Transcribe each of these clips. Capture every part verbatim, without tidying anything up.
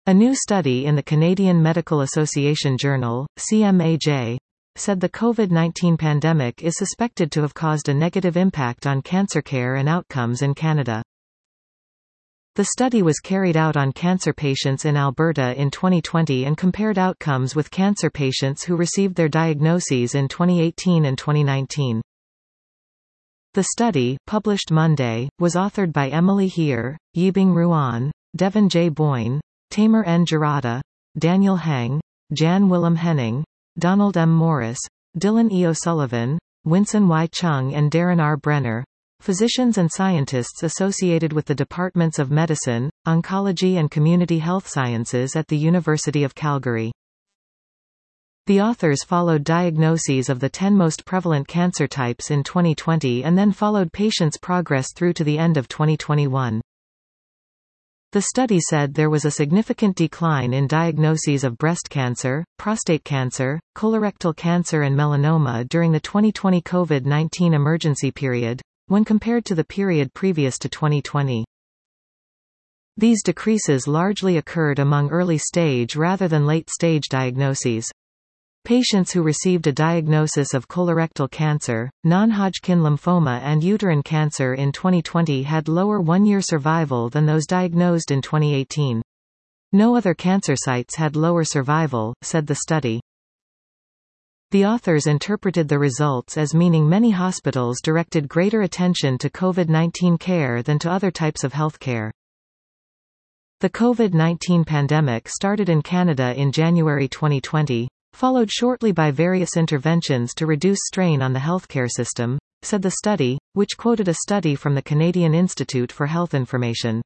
A new study in the Canadian Medical Association Journal, C M A J, said the COVID nineteen pandemic is suspected to have caused a negative impact on cancer care and outcomes in Canada. The study was carried out on cancer patients in Alberta in twenty twenty and compared outcomes with cancer patients who received their diagnoses in twenty eighteen and twenty nineteen. The study, published Monday, was authored by Emily Heer, Yibing Ruan, Devin J. Boyne, Tamer N. Girata, Daniel Heng, Jan Willem Henning, Donald M. Morris, Dylan E. O'Sullivan, Winston Y. Chung and Darren R. Brenner, physicians and scientists associated with the Departments of Medicine, Oncology and Community Health Sciences at the University of Calgary. The authors followed diagnoses of the ten most prevalent cancer types in twenty twenty and then followed patients' progress through to the end of twenty twenty-one. The study said there was a significant decline in diagnoses of breast cancer, prostate cancer, colorectal cancer and melanoma during the twenty twenty COVID nineteen emergency period, when compared to the period previous to twenty twenty. These decreases largely occurred among early-stage rather than late-stage diagnoses. Patients who received a diagnosis of colorectal cancer, non-Hodgkin lymphoma and uterine cancer in twenty twenty had lower one-year survival than those diagnosed in twenty eighteen. No other cancer sites had lower survival, said the study. The authors interpreted the results as meaning many hospitals directed greater attention to COVID nineteen care than to other types of health care. The COVID nineteen pandemic started in Canada in January twenty twenty, followed shortly by various interventions to reduce strain on the healthcare system, said the study, which quoted a study from the Canadian Institute for Health Information.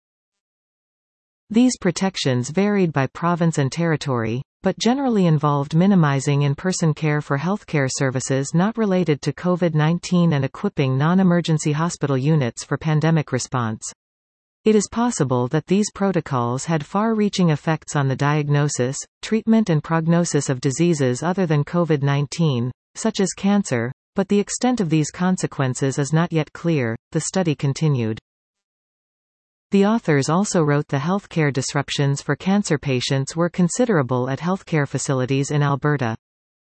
These protections varied by province and territory, but generally involved minimizing in-person care for healthcare services not related to COVID nineteen and equipping non-emergency hospital units for pandemic response. It is possible that these protocols had far-reaching effects on the diagnosis, treatment and prognosis of diseases other than COVID nineteen, such as cancer, but the extent of these consequences is not yet clear, the study continued. The authors also wrote the healthcare disruptions for cancer patients were considerable at healthcare facilities in Alberta.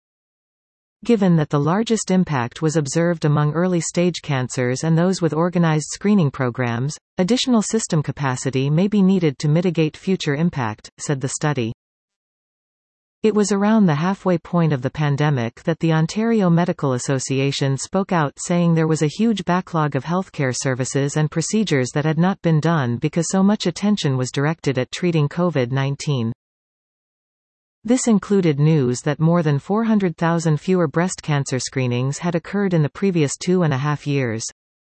Given that the largest impact was observed among early-stage cancers and those with organized screening programs, additional system capacity may be needed to mitigate future impact, said the study. It was around the halfway point of the pandemic that the Ontario Medical Association spoke out saying there was a huge backlog of healthcare services and procedures that had not been done because so much attention was directed at treating COVID nineteen. This included news that more than four hundred thousand fewer breast cancer screenings had occurred in the previous two and a half years.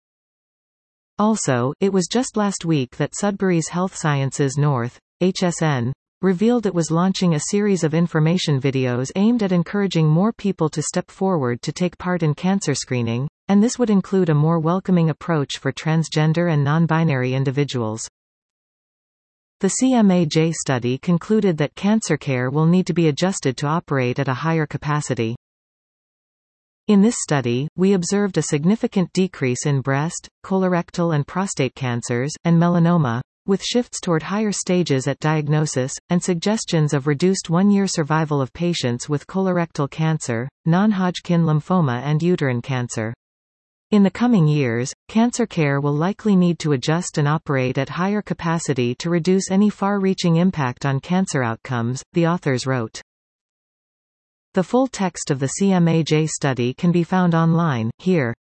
Also, it was just last week that Sudbury's Health Sciences North, H S N, revealed it was launching a series of information videos aimed at encouraging more people to step forward to take part in cancer screening, and this would include a more welcoming approach for transgender and non-binary individuals. The C M A J study concluded that cancer care will need to be adjusted to operate at a higher capacity. In this study, we observed a significant decrease in breast, colorectal and prostate cancers, and melanoma, with shifts toward higher stages at diagnosis, and suggestions of reduced one-year survival of patients with colorectal cancer, non-Hodgkin lymphoma and uterine cancer. In the coming years, cancer care will likely need to adjust and operate at higher capacity to reduce any far-reaching impact on cancer outcomes, the authors wrote. The full text of the C M A J study can be found online, here.